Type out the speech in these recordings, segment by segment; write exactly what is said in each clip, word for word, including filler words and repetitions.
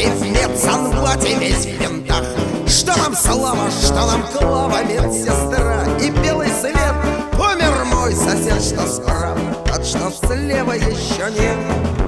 и в медсанбате весь в винтах. Что нам слава, что нам Клава, медсестра и белый свет. Умер мой сосед, что справа, тот, что слева, еще нет.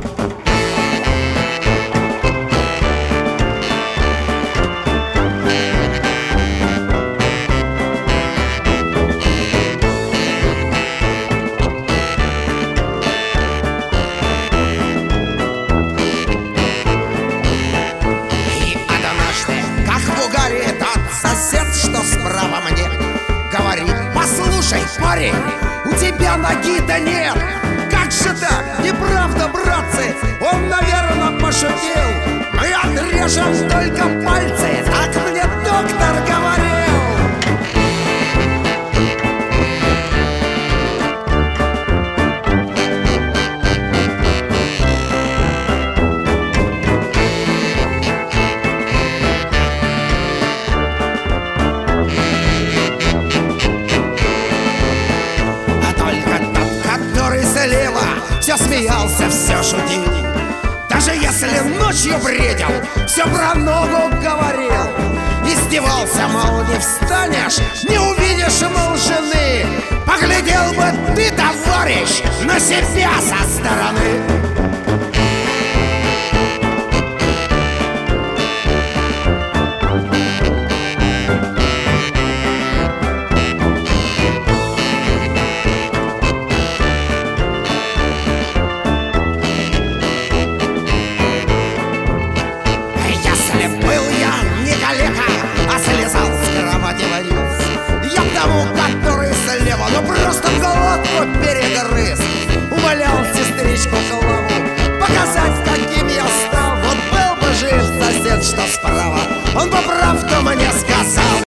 Сосед, что справа мне, говорит: послушай, парень, у тебя ноги-то нет. Как же так? Неправда, братцы. Он, наверное, пошутил. Мы отрежем только пальцы, так мне доктор говорил. Все смеялся, все шутил. Даже если ночью бредил, все про ногу говорил. Издевался, мол, не встанешь, не увидишь, мол, жены. Поглядел бы ты, товарищ, на себя со стороны.